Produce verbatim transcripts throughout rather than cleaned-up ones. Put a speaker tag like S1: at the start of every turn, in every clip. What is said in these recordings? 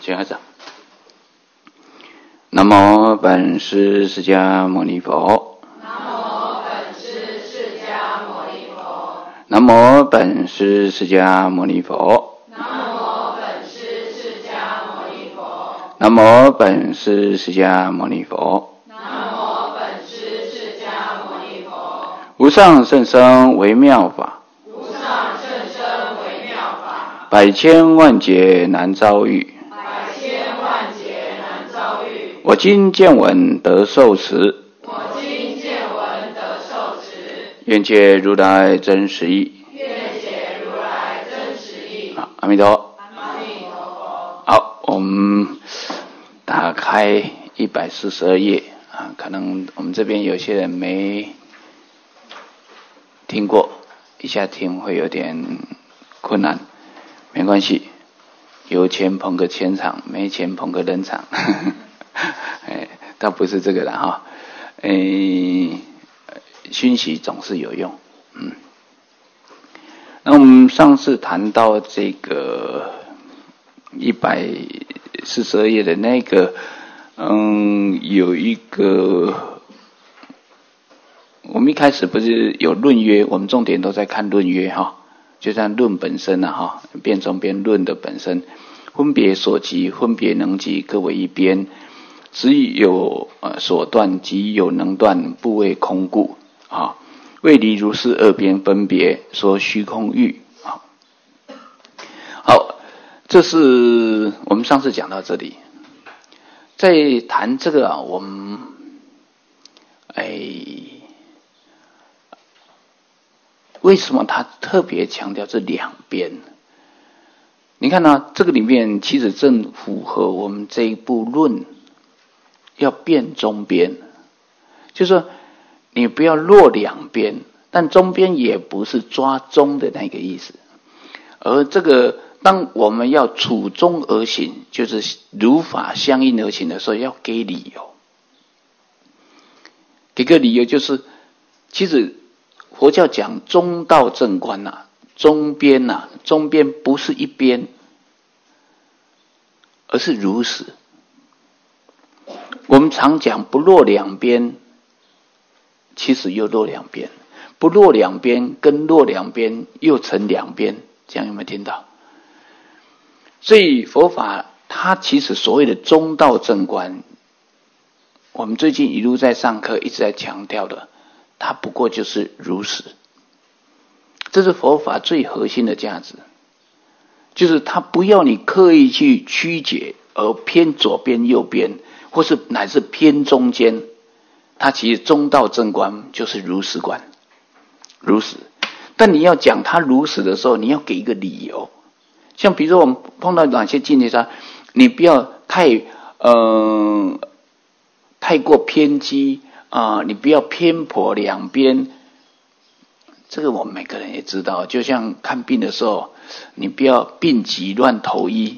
S1: 请开始。南无本师释迦牟尼佛。
S2: 南无本师释迦牟尼佛。
S1: 南无本师释迦牟尼佛。
S2: 南无本师释迦牟尼佛。
S1: 南无本师释迦牟尼佛。
S2: 南无本师释迦牟尼佛。
S1: 无上甚深微妙法，
S2: 无上甚深微妙法，
S1: 百千万劫难遭遇。
S2: 百千万劫难遭遇。
S1: 我今见闻得受持，
S2: 我今见闻得受持，
S1: 愿解如来真实义。
S2: 愿解如来真实义。
S1: 好，阿弥陀佛。
S2: 阿弥陀佛。
S1: 好，我们打开一百四十二页啊，可能我们这边有些人没听过，一下听会有点困难，没关系，有钱捧个钱场，没钱捧个人场。哎，倒不是这个啦哈，哎，熏习总是有用，嗯。那我们上次谈到这个一百四十二页的那个，嗯，有一个，我们一开始不是有论约，我们重点都在看论约哈，就像论本身啊哈，辩中辩论的本身，分别所及，分别能及，各为一边。只有呃所断，即有能断，不为空故啊。为离如是二边分别，说虚空欲啊。好，这是我们上次讲到这里。在谈这个啊，我们哎，为什么他特别强调这两边？你看呢、啊，这个里面其实正符合我们这一部论。要辩中边，就是说你不要落两边，但中边也不是抓中的那个意思。而这个当我们要处中而行，就是如法相应而行的时候，要给理由。给个理由就是，其实佛教讲中道正观呐、啊，中边呐、啊，中边不是一边，而是如实。我们常讲不落两边，其实又落两边，不落两边跟落两边又成两边，这样有没有听到？所以佛法它其实所谓的中道正观，我们最近一路在上课一直在强调的，它不过就是如实，这是佛法最核心的价值，就是它不要你刻意去曲解而偏左边右边，或是乃至偏中间，它其实中道正观就是如实观，如实。但你要讲它如实的时候，你要给一个理由。像比如说我们碰到哪些境界上，你不要太呃太过偏激啊、呃，你不要偏颇两边。这个我们每个人也知道，就像看病的时候，你不要病急乱投医。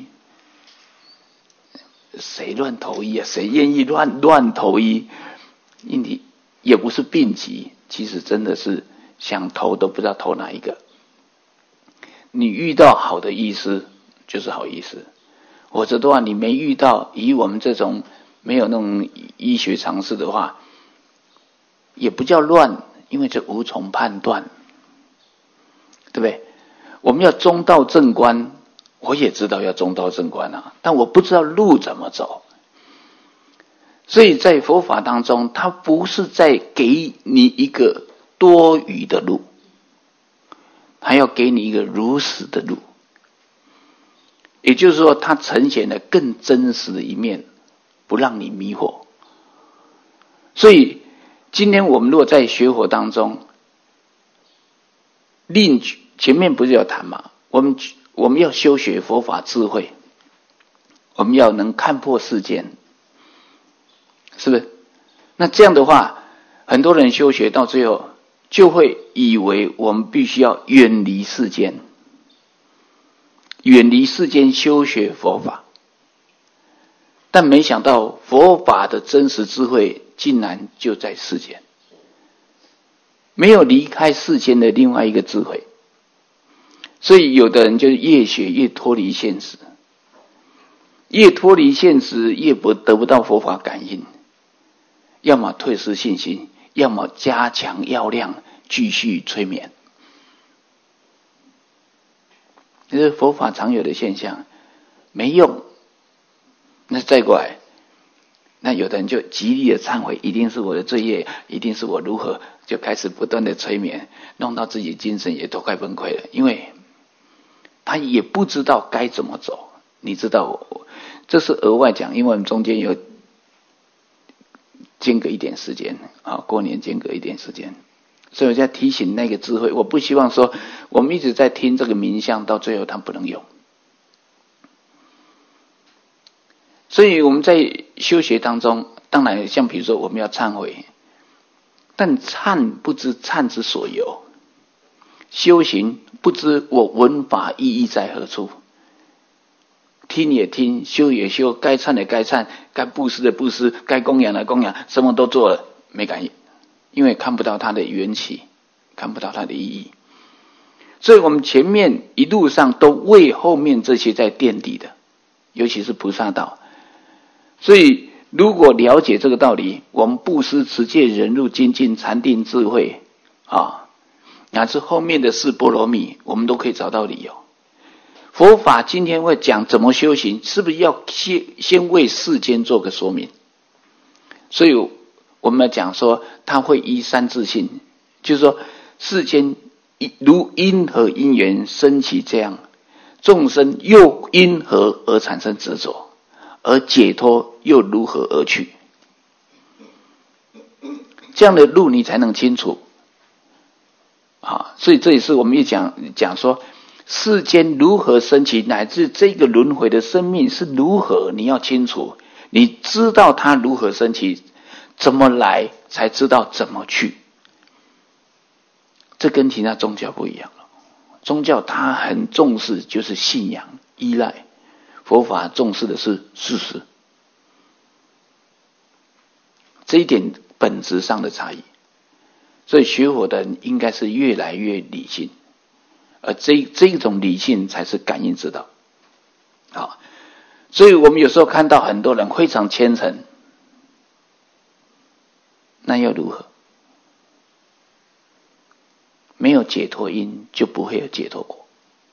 S1: 谁乱投医啊？谁愿意乱乱投医？你也不是病急，其实真的是想投都不知道投哪一个。你遇到好的医师就是好医师，否则的话你没遇到，以我们这种没有那种医学常识的话，也不叫乱，因为这无从判断，对不对？我们要中道正观。我也知道要中道正观啊，但我不知道路怎么走。所以在佛法当中，它不是在给你一个多余的路，它要给你一个如实的路。也就是说，它呈现了更真实的一面，不让你迷惑。所以今天我们如果在学佛当中，另前面不是有谈嘛，我们我们要修学佛法智慧，我们要能看破世间，是不是？那这样的话，很多人修学到最后，就会以为我们必须要远离世间，远离世间修学佛法，但没想到佛法的真实智慧竟然就在世间，没有离开世间的另外一个智慧。所以有的人就是越学越脱离现实， 越脱离现实，越不得不到佛法感应。要么退失信心，要么加强药量，继续催眠。这是佛法常有的现象，没用。那再过来，那有的人就极力的忏悔，一定是我的罪业，一定是我如何，就开始不断的催眠，弄到自己精神也都快崩溃了，因为他也不知道该怎么走。你知道，这是额外讲，因为我们中间有间隔一点时间啊，过年间隔一点时间，所以我在提醒那个智慧，我不希望说我们一直在听这个冥想，到最后它不能用。所以我们在修学当中，当然像比如说我们要忏悔，但忏不知忏之所由，修行不知我闻法意义在何处。听也听，修也修，该忏的该忏，该布施的布施，该供养的供养，什么都做了，没感应，因为看不到它的缘起，看不到它的意义。所以我们前面一路上都为后面这些在垫底的，尤其是菩萨道。所以如果了解这个道理，我们布施、持戒、忍辱、精进、禅定、智慧啊，乃至后面的四波罗蜜，我们都可以找到理由。佛法今天会讲怎么修行，是不是要先先为世间做个说明？所以我们讲说，他会依三自性，就是说世间如因何因缘生起这样，众生又因何而产生执着，而解脱又如何而去？这样的路你才能清楚啊！所以这也是我们一讲讲说。世间如何升起，乃至这个轮回的生命是如何，你要清楚，你知道它如何升起，怎么来，才知道怎么去。这跟其他宗教不一样了。宗教它很重视就是信仰依赖，佛法重视的是事实，这一点本质上的差异。所以学佛的人应该是越来越理性。而这这种理性才是感应之道，好，所以我们有时候看到很多人非常虔诚，那又如何？没有解脱因，就不会有解脱果。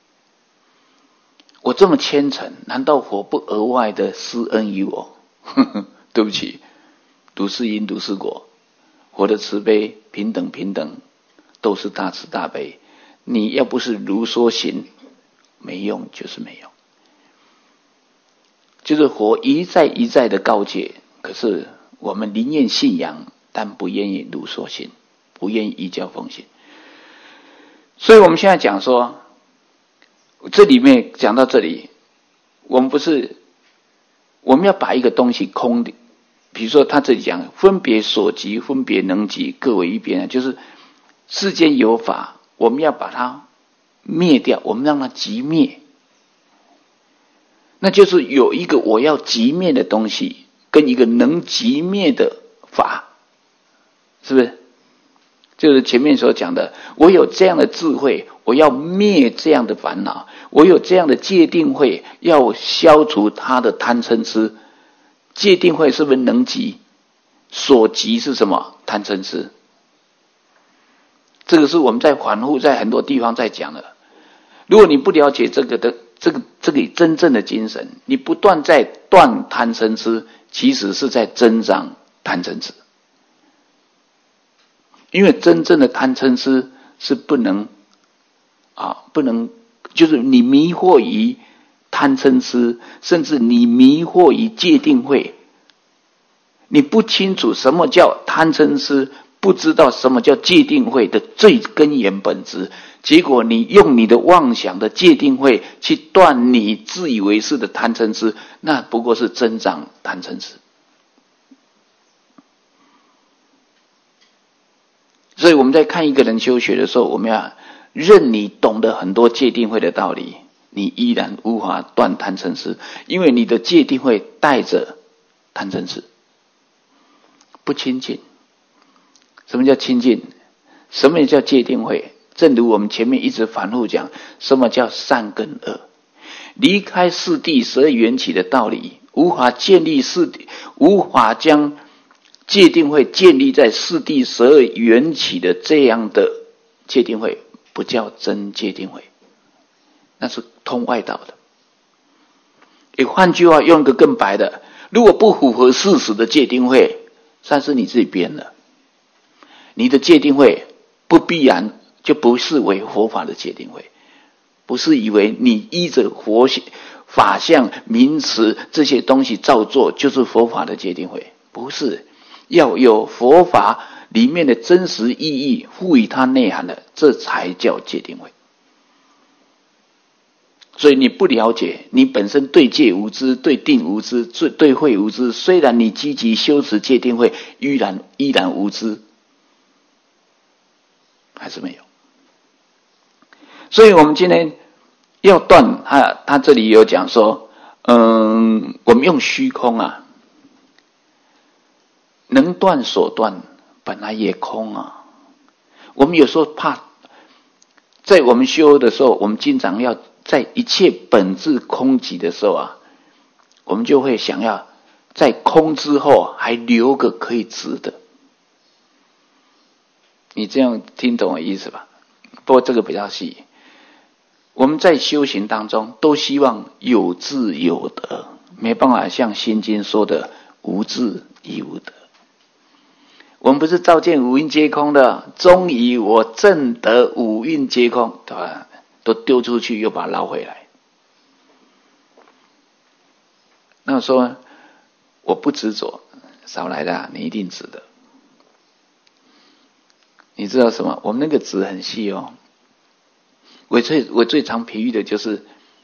S1: 我这么虔诚，难道佛不额外的施恩于我？呵呵，对不起，如是因，如是果。佛的慈悲平等平等，都是大慈大悲。你要不是如说行，没用就是没用。就是佛一再一再的告诫，可是我们宁愿信仰，但不愿意如说行，不愿意依教奉行。所以我们现在讲说，这里面讲到这里，我们不是我们要把一个东西空的，比如说他这里讲分别所及，分别能及，各为一边，就是世间有法。我们要把它灭掉，我们让它寂灭，那就是有一个我要寂灭的东西，跟一个能寂灭的法，是不是？就是前面所讲的，我有这样的智慧，我要灭这样的烦恼；我有这样的戒定慧，要消除他的贪嗔痴。戒定慧是不是能寂？所寂是什么？贪嗔痴。这个是我们在反复在很多地方在讲的。如果你不了解这个的这个这个真正的精神，你不断在断贪嗔痴，其实是在增长贪嗔痴。因为真正的贪嗔痴是不能啊，不能就是你迷惑于贪嗔痴，甚至你迷惑于戒定慧，你不清楚什么叫贪嗔痴，不知道什么叫戒定慧的最根源本质，结果你用你的妄想的戒定慧去断你自以为是的贪嗔痴，那不过是增长贪嗔痴。所以我们在看一个人修学的时候，我们要认你懂得很多戒定慧的道理，你依然无法断贪嗔痴，因为你的戒定慧带着贪嗔痴，不清净。什么叫清净？什么叫戒定慧？正如我们前面一直反复讲，什么叫善跟恶？ 离开四谛十二缘起的道理，无法建立四谛，无法将戒定慧建立在四谛十二缘起的这样的戒定慧，不叫真戒定慧，那是通外道的。也换句话用个更白的，如果不符合事实的戒定慧，那是你自己编的。你的戒定慧不必然就不是为佛法的戒定慧，不是以为你依着佛法相名词这些东西照做就是佛法的戒定慧，不是，要有佛法里面的真实意义赋予它内涵的，这才叫戒定慧。所以你不了解，你本身对戒无知，对定无知，对慧无知，虽然你积极修持戒定慧，依然依然无知，还是没有。所以我们今天要断，他他这里有讲说，嗯，我们用虚空啊，能断所断，本来也空啊。我们有时候怕，在我们修的时候，我们经常要在一切本质空寂的时候啊，我们就会想要在空之后还留个可以执的。你这样听懂我意思吧？不过这个比较细。我们在修行当中都希望有智有得，没办法像心经说的无智亦无得。我们不是照见五蕴皆空的，终于我证得五蕴皆空，对吧？都丢出去又把它捞回来。那说我不执着，少来的、啊、你一定执的。你知道什么？我们那个执很细哦。我最我最常比喻的就是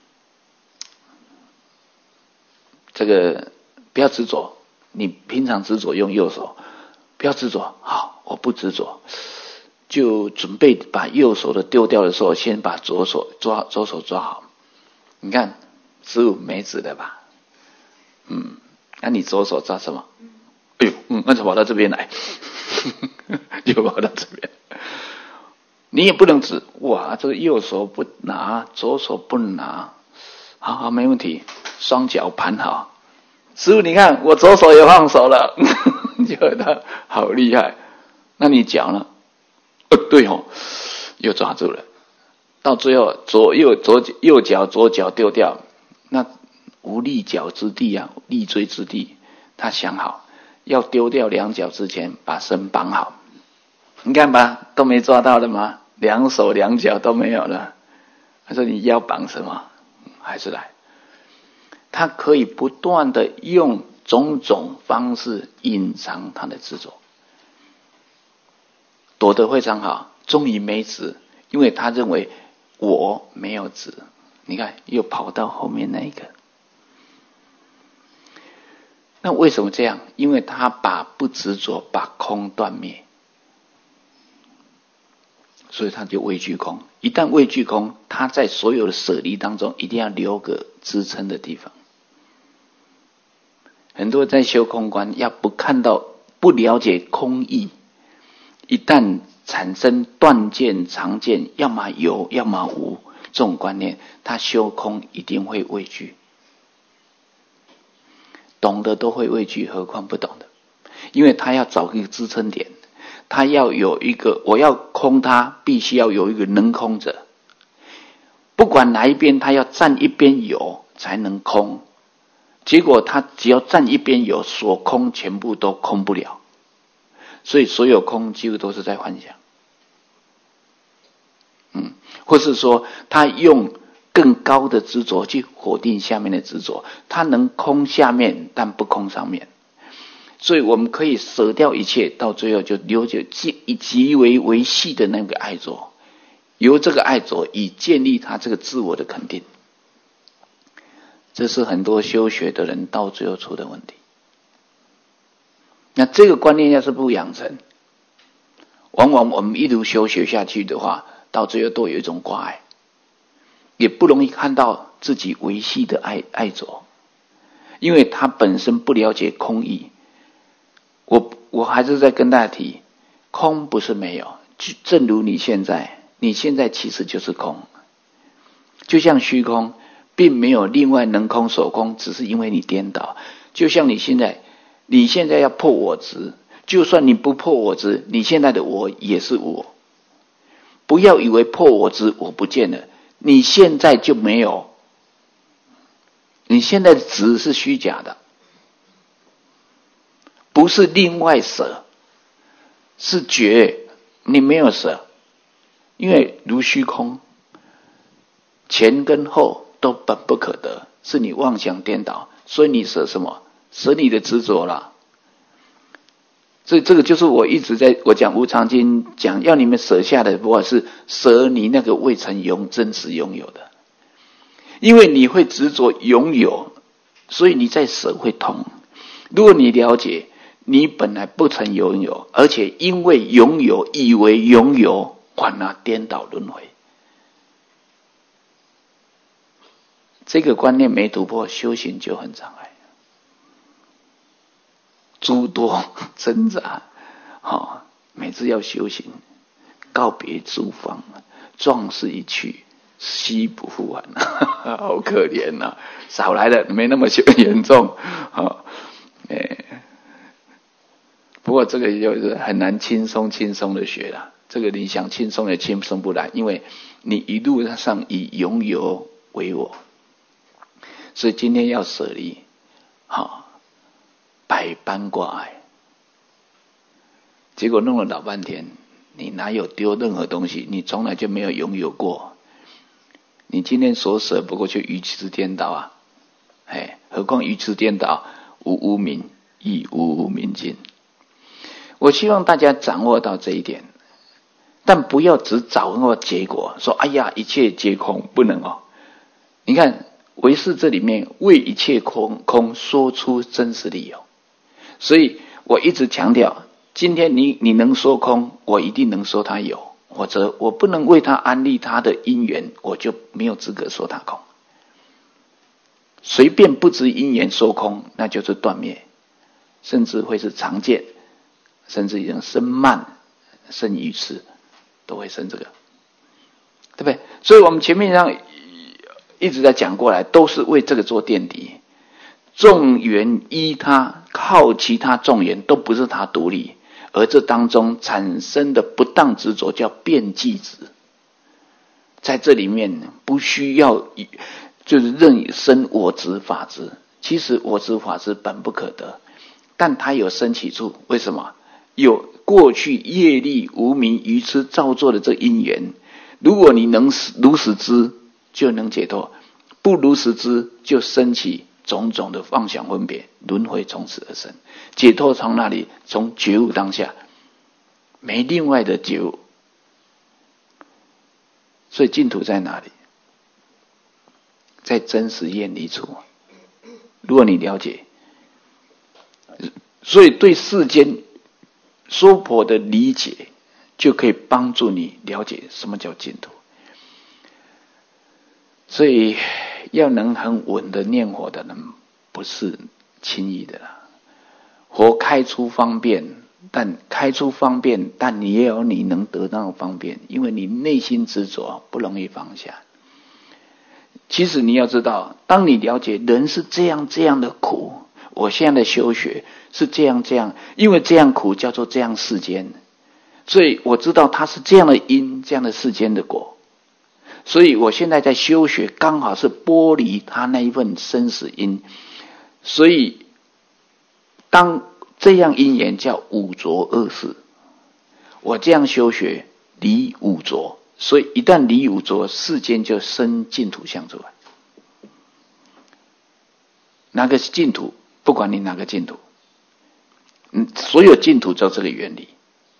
S1: 这个，不要执着。你平常执着用右手，不要执着。好，我不执着，就准备把右手的丢掉的时候，先把左手抓，左手抓好。你看，师父没执的吧？嗯，那你左手抓什么？哎呦，嗯，那就跑到这边来，就跑到这边。你也不能指哇，这个右手不拿，左手不拿，好好没问题，双脚盘好。师父，你看我左手也放手了，觉得好厉害。那你脚呢？哦，对哦，又抓住了。到最后，左右左右脚左脚丢掉，那无立脚之地啊，立锥之地。他想好，要丢掉两脚之前，把身绑好。你看吧，都没抓到了吗？两手两脚都没有了。他说你腰绑什么？还是来。他可以不断的用种种方式隐藏他的执着，躲得非常好。终于没执，因为他认为我没有执。你看又跑到后面那一个。那为什么这样？因为他把不执着把空断灭，所以他就畏惧空。一旦畏惧空，他在所有的舍离当中一定要留个支撑的地方。很多人在修空观，要不看到不了解空义，一旦产生断见常见，要么有要么无这种观念，他修空一定会畏惧。懂的都会畏惧，何况不懂的？因为他要找一个支撑点，他要有一个，我要空它，必须要有一个能空者。不管哪一边，他要站一边有才能空。结果他只要站一边有，所空全部都空不了。所以所有空几乎都是在幻想。嗯，或是说他用更高的执着去否定下面的执着，他能空下面但不空上面。所以我们可以舍掉一切，到最后就留着极极为维系的那个爱着，由这个爱着以建立他这个自我的肯定。这是很多修学的人到最后出的问题。那这个观念要是不养成，往往我们一路修学下去的话，到最后都有一种挂碍，也不容易看到自己维系的爱爱着，因为他本身不了解空义。我我还是在跟大家提，空不是没有，正如你现在，你现在其实就是空，就像虚空， 并没有另外能空守空，只是因为你颠倒。就像你现在，你现在要破我执，就算你不破我执，你现在的我也是我。不要以为破我执我不见了，你现在就没有，你现在的执是虚假的，不是另外舍，是觉，你没有舍，因为如虚空，前跟后都本不可得，是你妄想颠倒，所以你舍什么？舍你的执着了。所以这个就是我一直在我讲无常经讲要你们舍下的，不过是舍你那个未曾拥真实拥有的，因为你会执着拥有，所以你在舍会痛。如果你了解你本来不曾拥有，而且因为拥有以为拥有，反而颠倒轮回，这个观念没突破，修行就很障碍，诸多挣扎。哦，每次要修行，告别诸方，壮士一去，兮不复还，好可怜呐、啊！少来了，没那么严重。哦，哎，不过这个就是很难轻松轻松的学了。这个你想轻松也轻松不来，因为你一路上以拥有为我，所以今天要舍离，好、哦，百般挂碍。结果弄了老半天，你哪有丢任何东西？你从来就没有拥有过。你今天所舍不过就愚痴颠倒啊！哎，何况愚痴颠倒，无无明，亦无无明尽。我希望大家掌握到这一点，但不要只掌握结果，说哎呀，一切皆空，不能哦。你看唯识这里面为一切空空说出真实理由，所以我一直强调。今天你你能说空，我一定能说它有，或者我不能为它安立它的因缘，我就没有资格说它空。随便不知因缘说空，那就是断灭，甚至会是常见，甚至已经生慢、生愚痴，都会生这个，对不对？所以我们前面上一直在讲过来，都是为这个做垫底。众缘依他，靠其他众缘都不是他独立。而这当中产生的不当执着叫变计执，在这里面不需要就是任生我执法执，其实我执法执本不可得，但它有生起处。为什么？有过去业力无明愚痴造作的这因缘，如果你能如实知，就能解脱；不如实知，就生起种种的妄想分别，轮回从此而生。解脱从哪里？从觉悟当下，没另外的觉悟。所以净土在哪里？在真实厌离处。如果你了解，所以对世间娑婆的理解，就可以帮助你了解什么叫净土。所以要能很稳的念佛的人，不是轻易的啦。佛开出方便，但开出方便，但你也有你能得到的方便，因为你内心执着不容易放下。其实你要知道，当你了解人是这样这样的苦，我现在的修学是这样这样，因为这样苦叫做这样世间，所以我知道它是这样的因，这样的世间的果，所以我现在在修学刚好是剥离它那一份生死因，所以当这样因缘叫五浊恶世，我这样修学离五浊，所以一旦离五浊，世间就生净土相出来。哪个是净土？不管你哪个净土，嗯，所有净土都这个原理。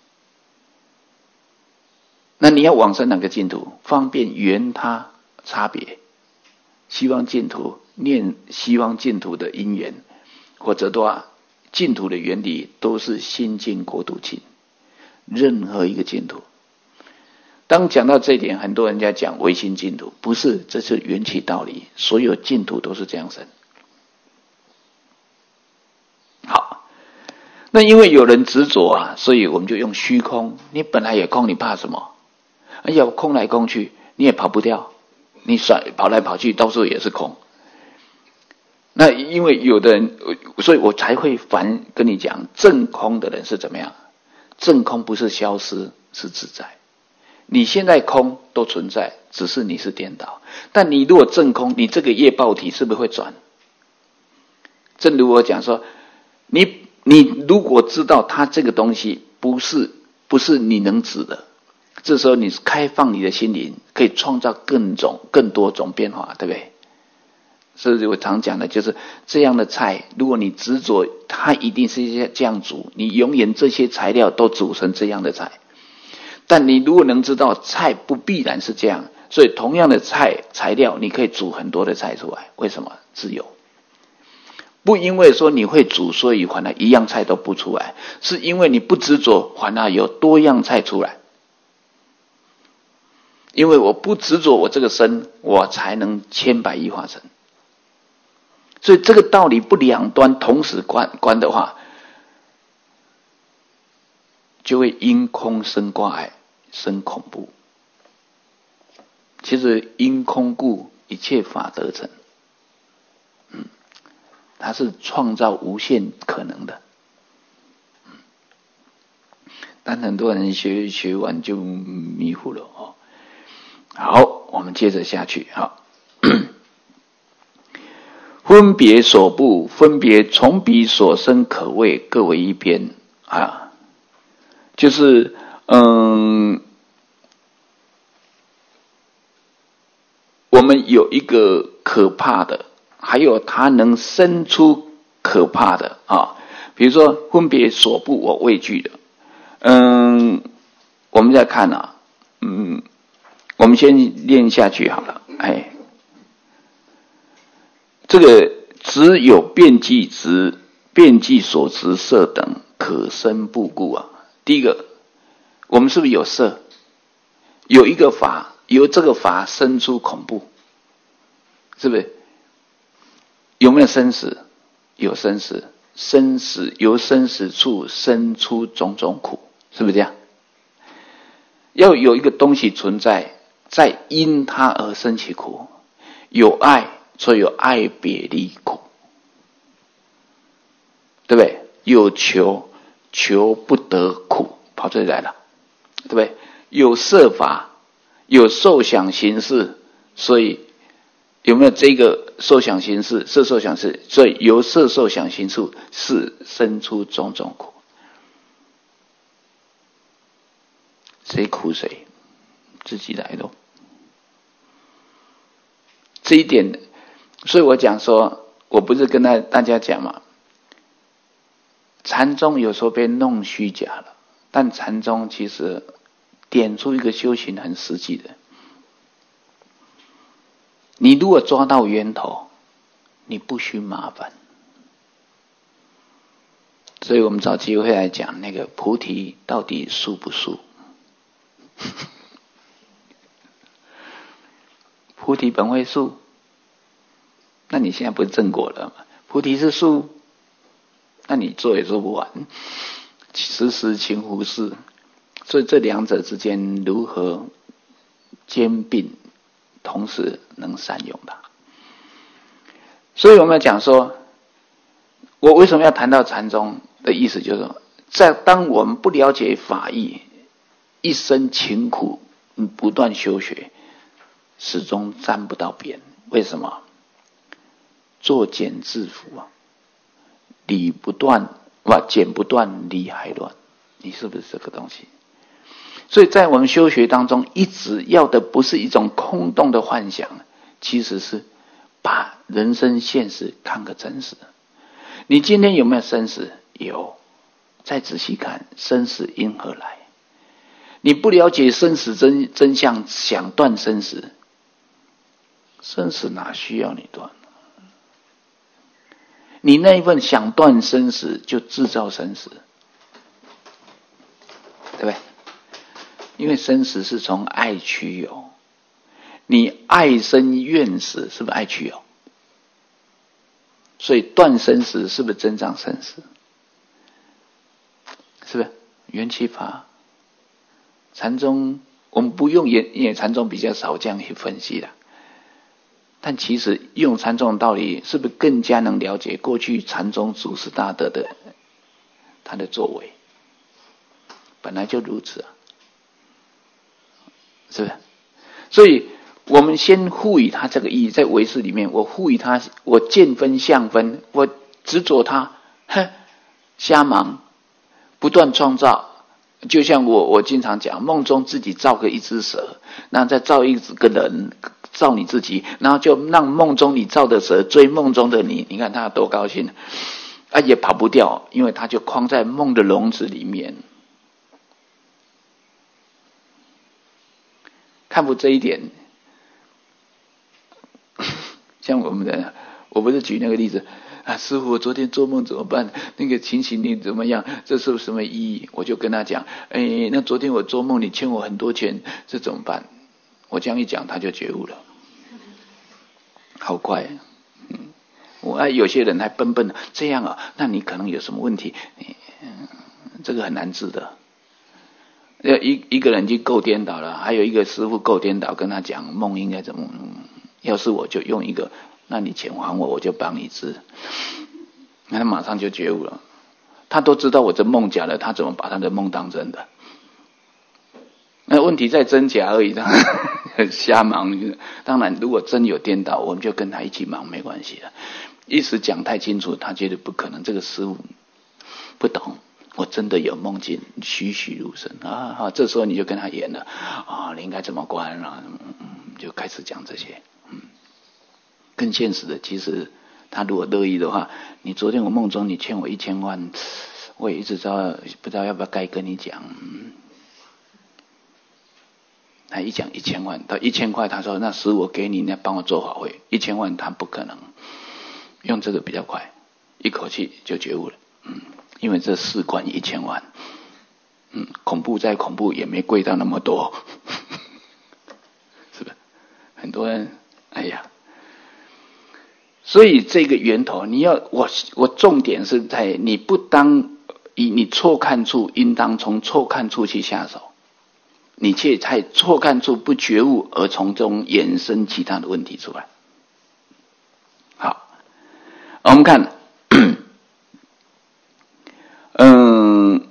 S1: 那你要往生哪个净土？方便缘他差别，希望净土念希望净土的因缘，或者多净土的原理都是心净国土净，任何一个净土。当讲到这一点，很多人家讲唯心净土，不是，这是缘起道理，所有净土都是这样生。好，那因为有人执着啊，所以我们就用虚空。你本来有空，你怕什么？哎呀，空来空去，你也跑不掉。 你甩跑来跑去，到处也是空。那因为有的人，所以我才会反跟你讲，正空的人是怎么样？正空不是消失，是自在。你现在空都存在，只是你是颠倒。但你如果正空，你这个业报体是不是会转？正如我讲说，你你如果知道它这个东西不是不是你能指的，这时候你开放你的心灵，可以创造更种更多种变化，对不对？所以我常讲的就是这样的菜，如果你执着它一定是这样煮，你永远这些材料都煮成这样的菜。但你如果能知道菜不必然是这样，所以同样的菜材料你可以煮很多的菜出来。为什么？自由。不因为说你会煮，所以反而一样菜都不出来，是因为你不执着，反而有多样菜出来。因为我不执着我这个身，我才能千百亿化身。所以这个道理不两端同时观观的话，就会因空生挂碍，生恐怖。其实因空故，一切法得成。嗯，它是创造无限可能的。嗯，但很多人学学完就迷糊了哦。好，我们接着下去。好。分别所不，分别从彼所生，可谓各为一边啊。就是嗯，我们有一个可怕的，还有它能生出可怕的啊。比如说分别所不，我畏惧的。嗯，我们再看啊，嗯，我们先练下去好了。哎。这个只有遍计执、遍计所执色等可生不故啊。第一个，我们是不是有色？有一个法，由这个法生出恐怖，是不是？有没有生死？有生死，生死由生死处生出种种苦，是不是这样？要有一个东西存在，再因它而生起苦。有爱，所以有爱别离苦，对不对？有求，求不得苦，跑这里来了，对不对？有色法，有受想行识，所以有没有这个受想行识？色受想识，所以由色受想行识是生出种种苦。谁苦谁？自己来的。这一点，所以我讲说，我不是跟大家讲嘛，禅宗有时候被弄虚假了，但禅宗其实点出一个修行很实际的。你如果抓到源头，你不需麻烦。所以我们找机会来讲那个菩提到底殊不殊？菩提本会树，那你现在不是正果了吗？菩提是树，那你做也做不完，时时勤拂拭。所以这两者之间如何兼并，同时能善用它？所以我们要讲说，我为什么要谈到禅宗的意思，就是说，在当我们不了解法义，一生勤苦不断修学，始终沾不到边。为什么？作茧自缚啊，理不断，哇，剪不断，理还乱。你是不是这个东西？所以在我们修学当中，一直要的不是一种空洞的幻想，其实是把人生现实看个真实。你今天有没有生死？有。再仔细看，生死因何来？你不了解生死真真相，想断生死，生死哪需要你断？你那一份想断生死，就制造生死，对不对？因为生死是从爱取有，你爱生怨死，是不是爱取有？所以断生死是不是增长生死？是不是缘起法？禅宗我们不用也，因为禅宗比较少这样去分析的。 但其实用禅宗的道理，是不是更加能了解过去禅宗祖师大德的他的作为？本来就如此啊，是不是？所以我们先赋予它这个意义，在唯识里面，我赋予它，我见分相分，我执着它，哼，瞎忙，不断创造。就像我我经常讲，梦中自己造个一只蛇，然后再造一个人，造你自己，然后就让梦中你造的蛇追梦中的你，你看他多高兴啊，也跑不掉，因为他就框在梦的笼子里面。看不这一点，像我们的，我不是举那个例子啊，师父，我昨天做梦怎么办？那个情形你怎么样？这是什么意义？我就跟他讲，哎，那昨天我做梦，你欠我很多钱，这怎么办？我这样一讲，他就觉悟了，好快。嗯，我啊，有些人还笨笨的，这样啊，那你可能有什么问题？嗯，这个很难治的。一一个人就够颠倒了，还有一个师父够颠倒，跟他讲梦应该怎么，要是我就用一个，那你钱还我，我就帮你治。那他马上就觉悟了，他都知道我这梦假的，他怎么把他的梦当真的？那问题在真假而已，很瞎忙。当然，如果真有颠倒，我们就跟他一起忙，没关系的。一时讲太清楚，他觉得不可能，这个师父不懂。我真的有梦境，栩栩如生啊！好，这时候你就跟他演了啊，你应该怎么关啊？嗯，就开始讲这些。嗯，更现实的，其实他如果乐意的话，你昨天我梦中你欠我一千万，我也一直知道不知道要不要该跟你讲。嗯，他一讲一千万到一千块，他说那师我给你，你帮我做法会。一千万他不可能，用这个比较快，一口气就觉悟了。嗯。因为这事关一千万，嗯，恐怖再恐怖也没贵到那么多，是不是？很多人，哎呀，所以这个源头，你要我我重点是在你不当以你错看处，应当从错看处去下手，你却在错看处不觉悟，而从中衍生其他的问题出来。好，我们看。嗯，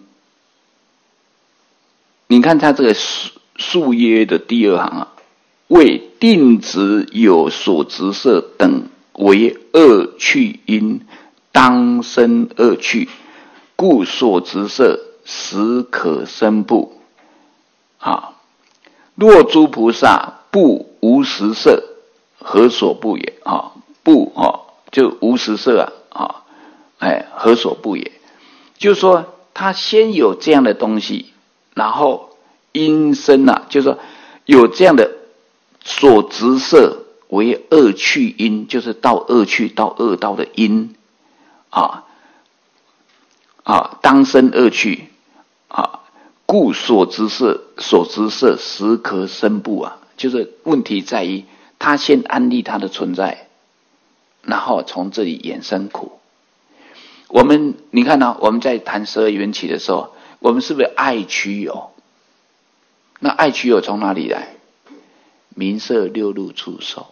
S1: 你看他这个述约的第二行啊，为定执有所执色等为恶趣因，当生恶趣，故所执色实可生不。啊，若诸菩萨不无实色，何所不也？啊，不啊，就无实色啊，啊，哎，何所不也？就是说，他先有这样的东西，然后因生啊，就是说有这样的所执色为恶趣因，就是到恶趣到恶道的因啊啊，当生恶趣啊，故所执色所执色实可生不啊，就是问题在于他先安立他的存在，然后从这里衍生苦。我们你看呢、啊？我们在谈十二缘起的时候，我们是不是爱取有？那爱取有从哪里来？名色六入触受。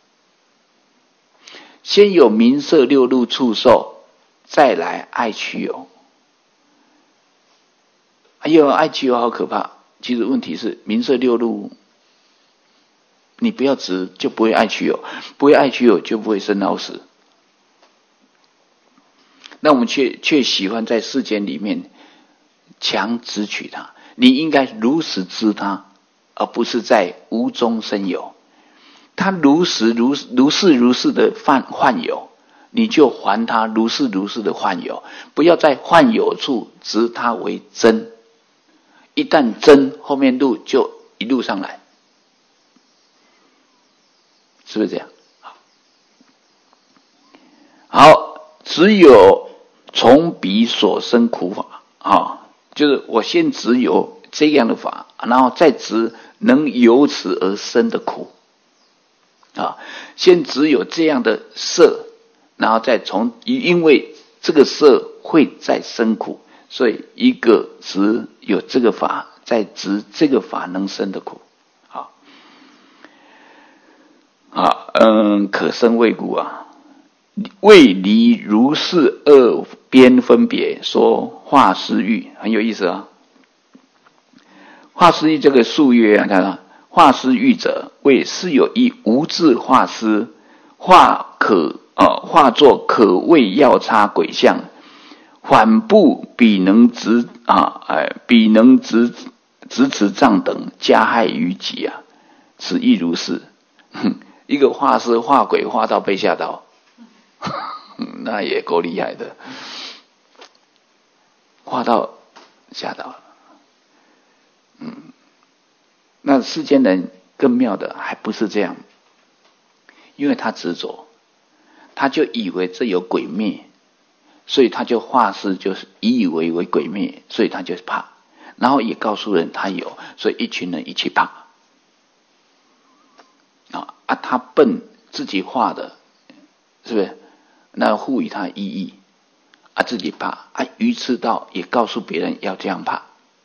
S1: 先有名色六入触受，再来爱取有。哎呦，爱取有好可怕！其实问题是名色六入，你不要执就不会爱取有，不会爱取有就不会生老死。那我们却却喜欢在世间里面强执取它，你应该如实知它，而不是在无中生有。它如实如如是如是的幻幻有，你就还它如是如是的幻有，不要在幻有处执它为真。一旦真，后面路就一路上来，是不是这样？好，只有从彼所生苦法啊，就是我先执有这样的法，然后再执能由此而生的苦啊。先执有这样的色，然后再从因为这个色会再生苦，所以一个执有这个法，再执这个法能生的苦。好， 啊，嗯，可生未故啊，未离如是二边分别说化施欲，很有意思啊。化施欲这个数曰啊，看到化施欲者，为是有一无字化施，化可呃化作可谓药叉鬼相，缓步彼能执啊，哎，彼能执执持杖等加害于己啊，此亦如是。哼，一个化施化鬼化到被吓到，那也够厉害的，化到吓到了。嗯，那世间人更妙的还不是这样，因为他执着，他就以为这有鬼灭，所以他就化施，就是以以为为鬼灭，所以他就怕，然后也告诉人他有，所以一群人一起怕。啊啊，他笨，自己画的，是不是？那赋予他意义，啊，自己怕，啊，愚痴到也告诉别人要这样怕。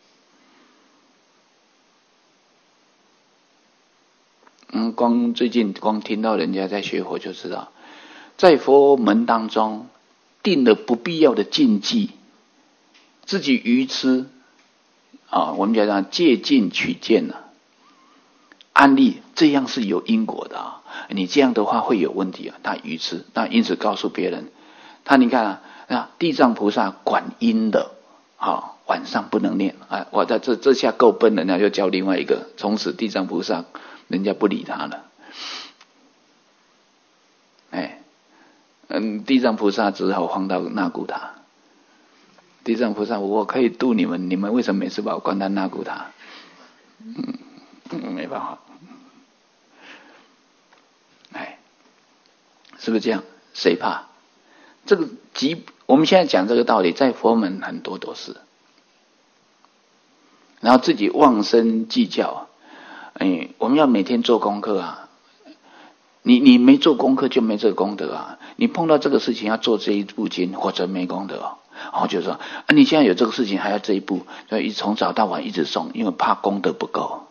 S1: 嗯，光最近光听到人家在学佛就知道，在佛门当中定了不必要的禁忌，自己愚痴啊，我们讲讲借禁取见了。案例这样是有因果的啊，你这样的话会有问题啊，他愚痴，那因此告诉别人，他你看啊，啊地藏菩萨管阴的，啊晚上不能念啊，我在这这下够笨了，那就教另外一个，从此地藏菩萨人家不理他了，哎，嗯，地藏菩萨只好放到那古塔。地藏菩萨，我可以度你们，你们为什么每次把我关到那古塔？嗯，嗯没办法。哎，是不是这样？谁怕？这个即我们现在讲这个道理，在佛门很多都是。然后自己妄生计较，哎，我们要每天做功课啊。你你没做功课就没这个功德啊！你碰到这个事情要做这一部经，或者没功德哦。然后就说啊，你现在有这个事情还要这一步，所以从早到晚一直送，因为怕功德不够，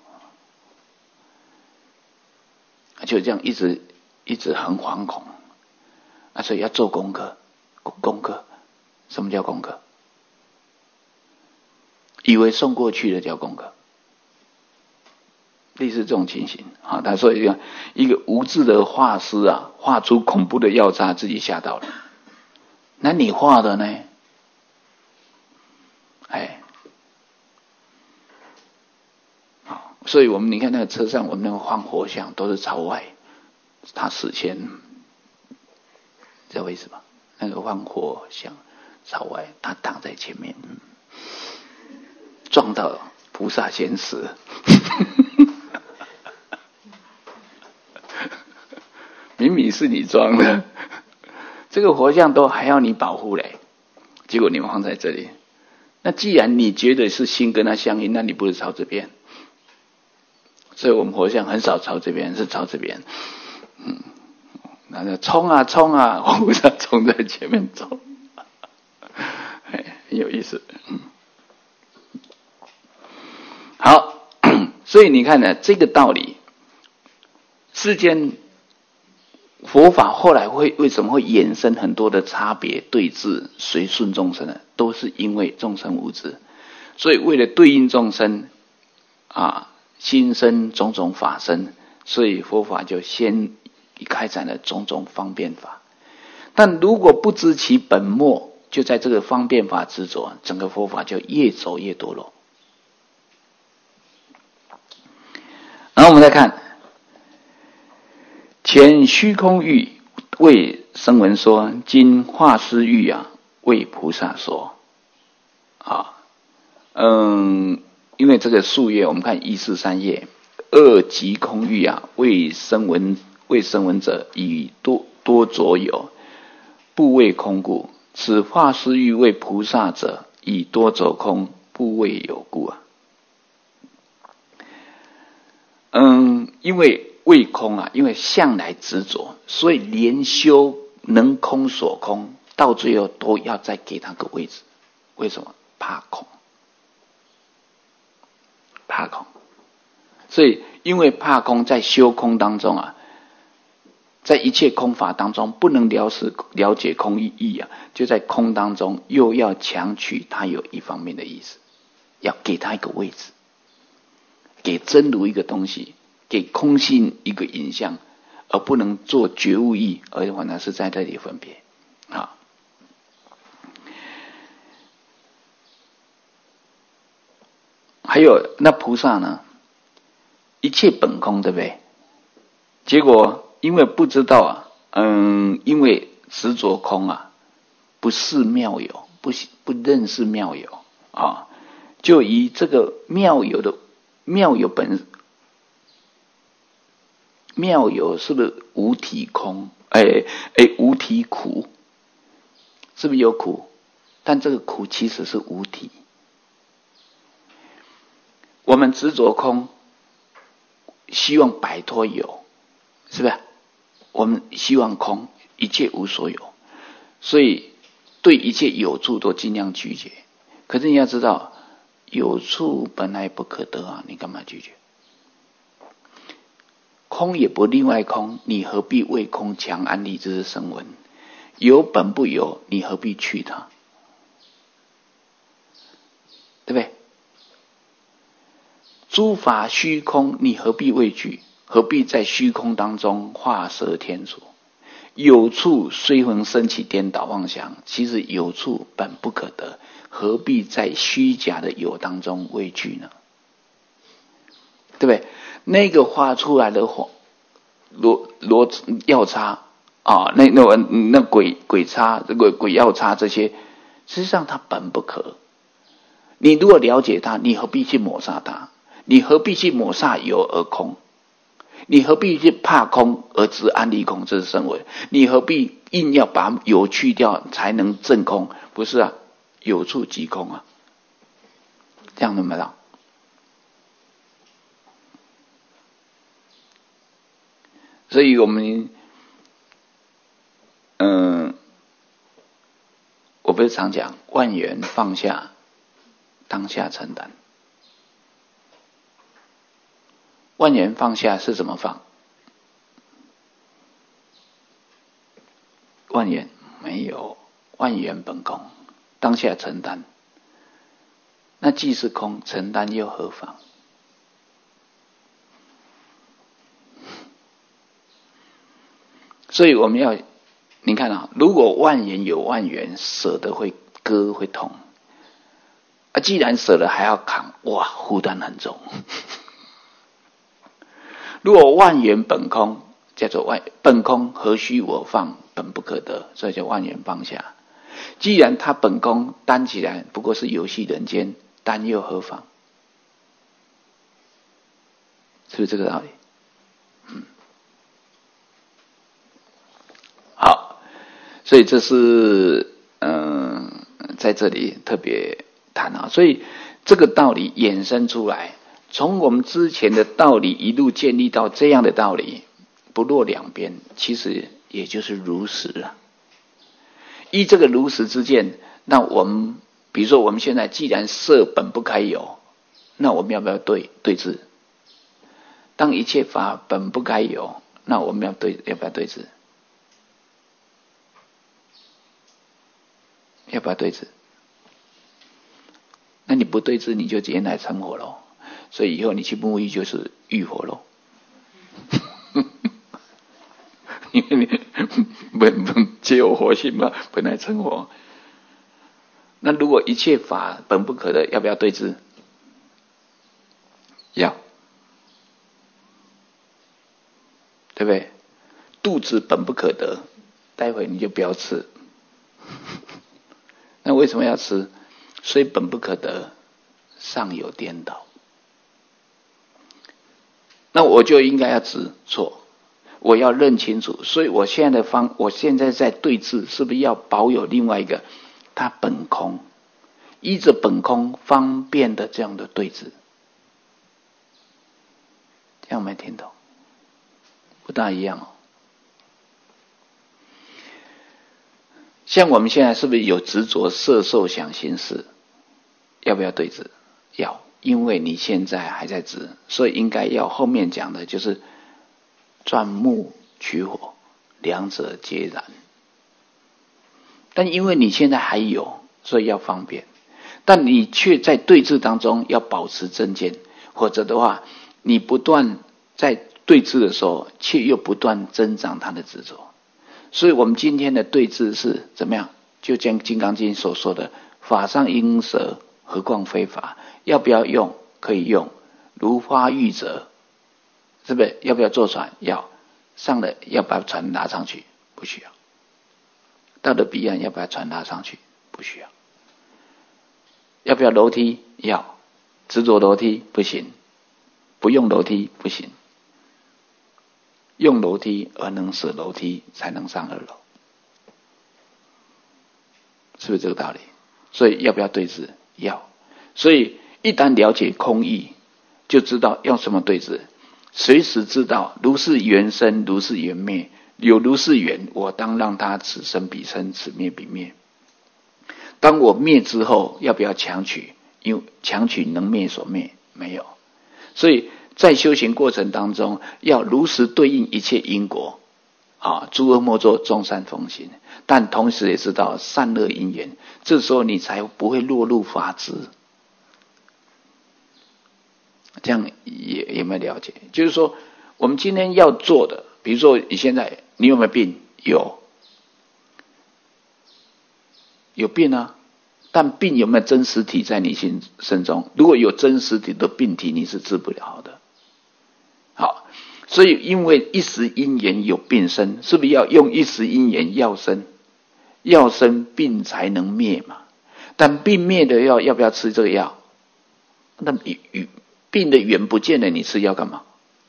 S1: 就这样一直一直很惶恐啊！所以要做功课，功课，什么叫功课？以为送过去的叫功课。类似这种情形啊，他说一个一个无知的画师啊，画出恐怖的药叉，自己吓到了。那你画的呢？哎，好，所以我们你看那个车上，我们那个放佛像都是朝外，他死前，知道为什么？那个放佛像朝外，他挡在前面，撞到菩萨先死。明明是你装的，这个佛像都还要你保护嘞，结果你们放在这里。那既然你觉得是心跟它相应，那你不是朝这边？所以我们佛像很少朝这边，是朝这边。嗯，那就冲啊冲啊，菩萨冲在前面走，哎，很有意思。嗯，好，所以你看呢，这个道理，世间。佛法后来会为什么会衍生很多的差别对治随顺众生呢？都是因为众生无知，所以为了对应众生啊，心生种种法身，所以佛法就先开展了种种方便法。但如果不知其本末，就在这个方便法执着，整个佛法就越走越堕落。然后我们再看。前虚空喻为声闻说，今化施喻啊为菩萨说。啊，嗯，因为这个数页我们看一四三页，二即空喻啊为声闻为声闻者以多多着有，不为空故；此化施喻为菩萨者以多着空，不为有故啊。嗯，因为。为空啊，因为向来执着，所以连修能空所空，到最后都要再给他个位置。为什么？怕空，怕空。所以因为怕空，在修空当中啊， 在一切空法当中，不能了解了解空意义啊，就在空当中又要强取它有一方面的意思，要给它一个位置，给真如一个东西，给空性一个影像，而不能做觉悟义，而反而是在这里分别啊。还有那菩萨呢，一切本空，对不对？结果因为不知道啊，嗯，因为执着空啊，不是妙有，不不认识妙有啊，就以这个妙有的妙有本妙有是不是无体空？哎哎，无体苦，是不是有苦？但这个苦其实是无体。我们执着空，希望摆脱有，是不是？我们希望空，一切无所有，所以对一切有处都尽量拒绝。可是你要知道，有处本来不可得啊，你干嘛拒绝？空也不另外空，你何必为空强安立之声闻？有本不有，你何必去它？对不对？诸法虚空，你何必畏惧？何必在虚空当中画蛇添足？有处虽能生起颠倒妄想，其实有处本不可得，何必在虚假的有当中畏惧呢？对不对？那个画出来的罗罗药叉啊，那那那鬼鬼叉，这个鬼药叉这些，实际上它本不可。你如果了解它，你何必去抹杀它？你何必去抹杀有而空？你何必去怕空而执安立空？这是声闻。你何必硬要把有去掉才能证空？不是啊，有处即空啊，这样能不能？所以我们，嗯、呃，我不是常讲万缘放下，当下承担。万缘放下是怎么放？万缘没有，万缘本空，当下承担。那既是空，承担又何妨？所以我们要，你看啊，如果万缘有万缘，舍得会割会痛啊，既然舍了还要扛，哇，负担很重。如果万缘本空，叫做万本空，何须我放？本不可得，所以叫万缘放下。既然它本空，担起来不过是游戏人间，担又何妨？是不是这个道理？嗯，好，所以这是嗯、呃，在这里特别谈啊。所以这个道理衍生出来。从我们之前的道理一路建立到这样的道理，不落两边，其实也就是如实了。依这个如实之见，那我们比如说我们现在既然色本不开有，那我们要不要对对治？当一切法本不该有，那我们要对要不要对治？要不要对治？那你不对治，你就原来成火咯。所以以后你去沐浴就是浴火咯，因为你本本皆有活性嘛，本来成火。那如果一切法本不可得，要不要对治？要，对不对？肚子本不可得，待会你就不要吃。那为什么要吃？虽本不可得，尚有颠倒。那我就应该要知错，我要认清楚。所以我现在的方，我现在在对治，是不是要保有另外一个，它本空，依着本空方便的这样的对治？这样没听懂？不大一样哦。像我们现在是不是有执着色受想行识？要不要对治？要。因为你现在还在执，所以应该要后面讲的就是钻木取火， 两者皆然。但因为你现在还有，所以要方便，但你却在对峙当中要保持正见，否则的话，你不断在对峙的时候，却又不断增长他的执着。所以我们今天的对峙是怎么样？就像《金刚经》所说的，法上应舍，何况非法？要不要用？可以用。如花遇者，是不是？要不要坐船？要。上了要把船拉上去？不需要。到了彼岸要把船拉上去？不需要。要不要楼梯？要。执着楼梯？不行。不用楼梯？不行。用楼梯而能舍楼梯，才能上二楼。是不是这个道理？所以要不要对峙？要。所以一旦了解空义，就知道用什么对峙，随时知道如是缘生，如是缘灭，有如是缘，我当让它此生彼生，此灭彼灭。当我灭之后，要不要强取？因为强取能灭所灭？没有。所以在修行过程当中，要如实对应一切因果啊，诸恶莫作，众善奉行。但同时也知道善恶因缘，这时候你才不会落入法执。这样也有没有了解？就是说，我们今天要做的，比如说你现在你有没有病？有，有病啊。但病有没有真实体在你心身中？如果有真实体的病体，你是治不了的。好，所以因为一时因缘有病生，是不是要用一时因缘药生？药生病才能灭嘛。但病灭的药要不要吃这个药？那病的缘不见了，你吃药干嘛？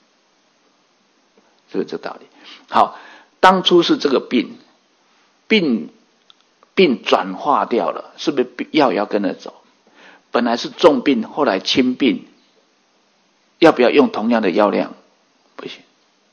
S1: 是不是这道理？好，当初是这个病，病病转化掉了，是不是药要跟着走？本来是重病，后来轻病，要不要用同样的药量？不行。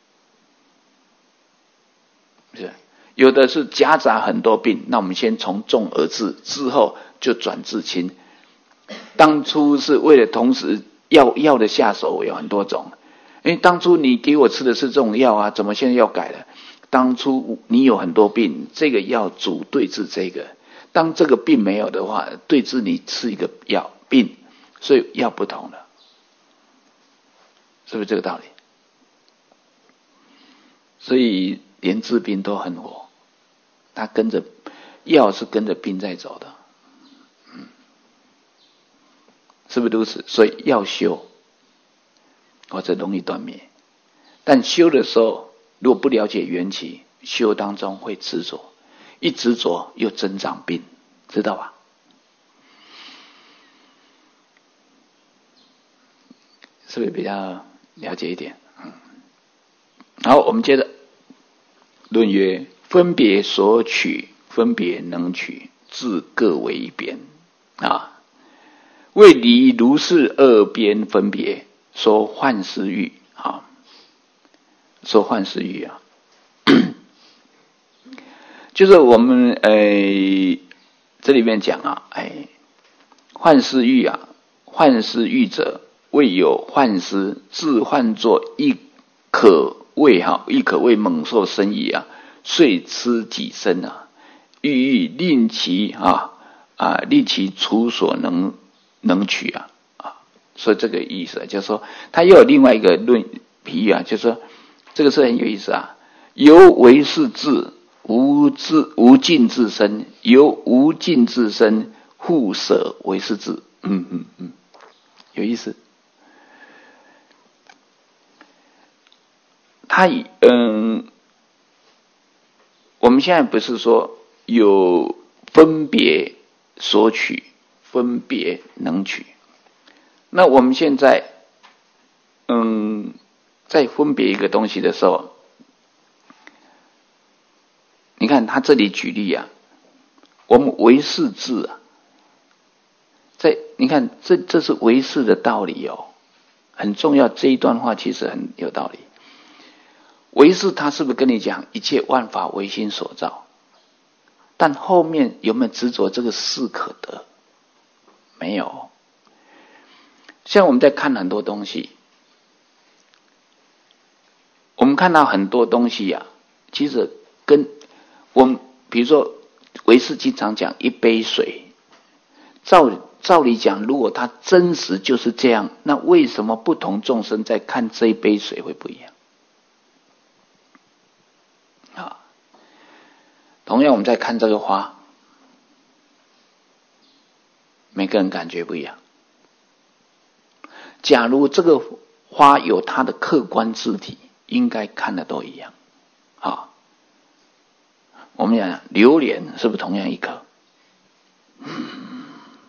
S1: 是，有的是夹杂很多病，那我们先从重而治，之后就转至轻。当初是为了同时药药的下手有很多种，因为当初你给我吃的是这种药啊，怎么现在要改了？当初你有很多病，这个药主对治这个，当这个病没有的话，对治你吃一个药病，所以药不同了，是不是这个道理？所以连治病都很火，他跟着药是跟着病在走的，嗯，是不是如此？所以要修，或者容易断灭。但修的时候，如果不了解缘起，修当中会执着，一执着又增长病，知道吧？是不是比较了解一点？嗯，好，我们接着论曰：分别所取，分别能取，自各为一边啊。为离如是二边分别，说幻思欲啊，说幻思欲啊，就是我们呃这里面讲啊，哎，幻思欲啊，幻思欲者，未有幻思，自幻作亦可谓哈，亦可谓猛兽生矣啊，遂吃己身啊，欲欲令其啊啊令其处所能能取啊啊，所以这个意思就是说，他又有另外一个论比喻啊，就是说这个是很有意思啊，由为是智，无智无尽自身，由无尽自身互舍为是智，嗯嗯嗯，有意思。他嗯，我们现在不是说有分别所取，分别能取。那我们现在嗯，在分别一个东西的时候，你看他这里举例啊，我们唯识智啊，在你看这这是唯识的道理哦，很重要。这一段话其实很有道理。唯识他是不是跟你讲一切万法唯心所造？但后面有没有执着这个事可得？没有。像我们在看很多东西，我们看到很多东西啊，其实跟我们比如说唯识经常讲一杯水，照照理讲，如果它真实就是这样，那为什么不同众生在看这一杯水会不一样？啊，同样我们在看这个花，每个人感觉不一样。假如这个花有它的客观字体，应该看的都一样。啊，我们讲榴莲是不是同样一颗？嗯，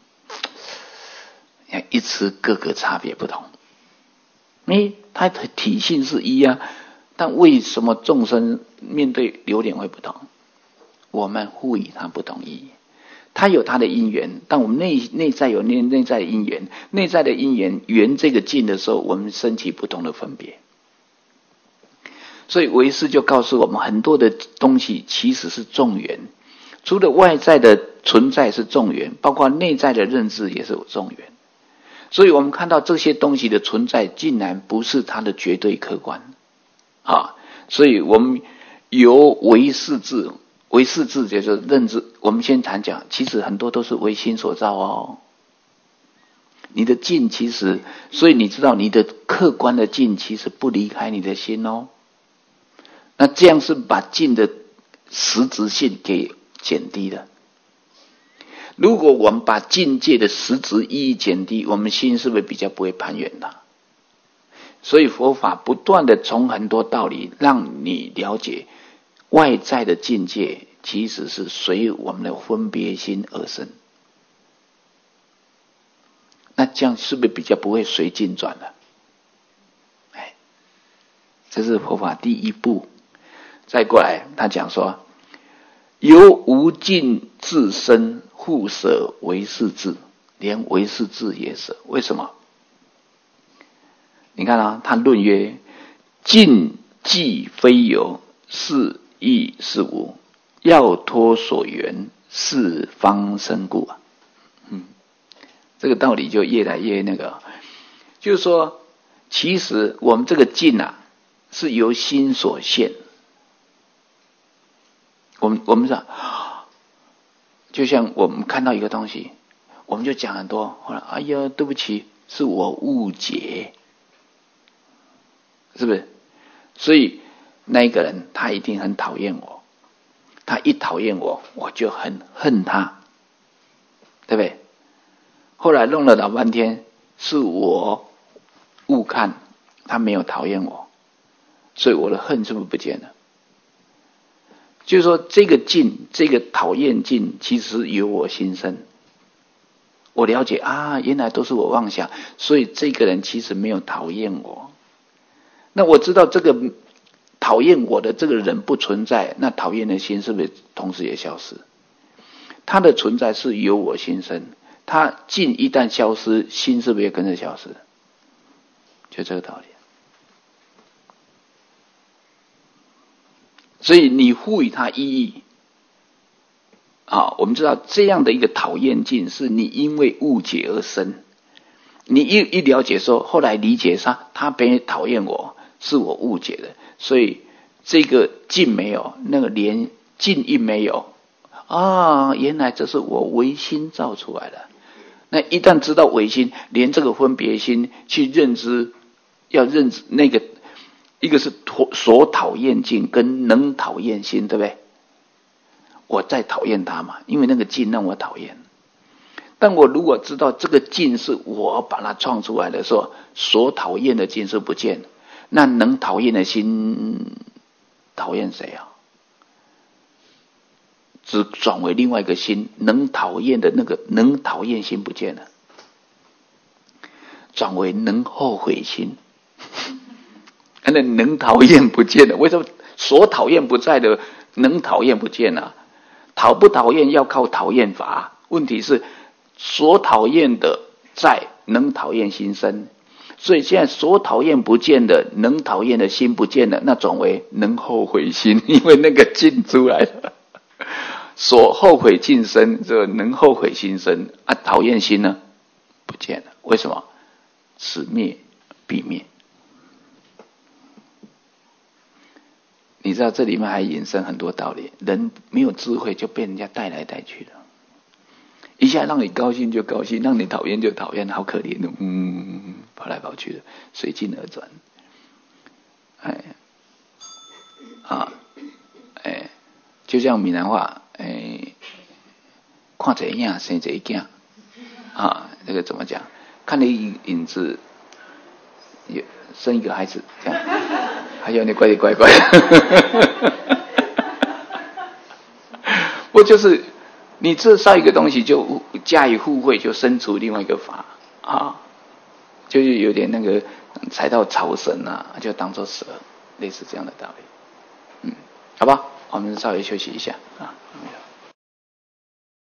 S1: 一吃各个差别不同。诶，它的体性是一啊，但为什么众生面对榴莲会不同？我们赋予它不同意义。它有它的因缘，但我们内内在有内内在的因缘，内在的因缘缘这个境的时候，我们升起不同的分别。所以唯识就告诉我们，很多的东西其实是众缘，除了外在的存在是众缘，包括内在的认知也是众缘。所以我们看到这些东西的存在，竟然不是它的绝对客观啊！所以我们由唯识智，唯识智就是认知。我们先谈讲，其实很多都是唯心所造哦。你的境其实，所以你知道你的客观的境其实不离开你的心哦。那这样是把境的实质性给减低了。如果我们把境界的实质意义减低，我们心是不是比较不会攀缘的？所以佛法不断的从很多道理让你了解，外在的境界其实是随我们的分别心而生。那这样是不是比较不会随境转了？哎，这是佛法第一步。再过来，他讲说，由无尽自身，互舍唯识智，连唯识智也舍。为什么？你看啊，他论曰：尽既非有，是亦是无，要脱所缘，是方生故啊。嗯，这个道理就越来越那个，就是说，其实我们这个尽啊，是由心所现。我们我们讲，就像我们看到一个东西，我们就讲很多，后来哎呀，对不起，是我误解，是不是？所以那一个人他一定很讨厌我，他一讨厌我，我就很恨他，对不对？后来弄了老半天，是我误看，他没有讨厌我，所以我的恨是不是不见了？就是说，这个境，这个讨厌境，其实由我心生。我了解啊，原来都是我妄想，所以这个人其实没有讨厌我。那我知道这个讨厌我的这个人不存在，那讨厌的心是不是同时也消失？他的存在是由我心生，他境一旦消失，心是不是也跟着消失？就这个道理。所以你赋予它意义啊，我们知道这样的一个讨厌境是你因为误解而生。你一一了解说，后来理解他，他别人讨厌我，是我误解的，所以这个境没有，那个连境一没有啊，原来这是我唯心造出来的。那一旦知道唯心，连这个分别心去认知，要认知那个。一个是所讨厌境跟能讨厌心，对不对？我在讨厌他嘛，因为那个境让我讨厌。但我如果知道这个境是我把它创出来的时候，所讨厌的境是不见，那能讨厌的心讨厌谁啊？只转为另外一个心，能讨厌的那个能讨厌心不见了，转为能后悔心。那能讨厌不见了，为什么所讨厌不在的能讨厌不见了？讨不讨厌要靠讨厌法，问题是所讨厌的在，能讨厌心生，所以现在所讨厌不见的能讨厌的心不见了，那转为能后悔心，因为那个境出来了，所后悔境生，这能后悔心生啊，讨厌心呢不见了，为什么？此灭彼灭。 你知道这里面还引申很多道理，人没有智慧就被人家带来带去了，一下让你高兴就高兴，让你讨厌就讨厌，好可怜的，嗯，跑来跑去的，随境而转，哎，啊，哎，就像闽南话，哎，看一影生一囝，啊，这个怎么讲？看你影子，也生一个孩子，这样，还有你乖里乖乖，不就是你制造一个东西就加以互惠，就生出另外一个法啊，就是有点那个踩到草绳啊，就当作蛇，类似这样的道理。嗯，好吧，我们稍微休息一下啊。